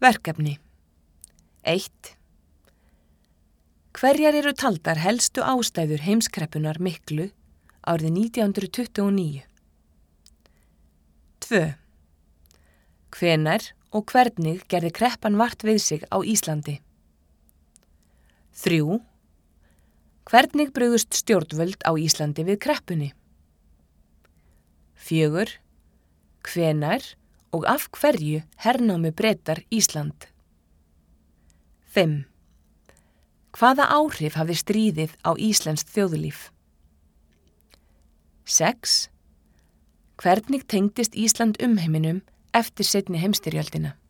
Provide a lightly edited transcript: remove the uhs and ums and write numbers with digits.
Verkefni 1. Hverjar eru taldar helstu ástæður heimskreppunnar miklu árið 1929? 2. Hvenær og hvernig gerði kreppan vart við sig á Íslandi? 3. Hvernig brugðust stjórnvöld á Íslandi við kreppunni? 4. Hvenær og af hverju hernámu Bretar Ísland? 5. Hvaða áhrif hafði stríðið á íslenskt þjóðlíf? 6. Hvernig tengdist Ísland umheiminum eftir seinni heimsstyrjöldina?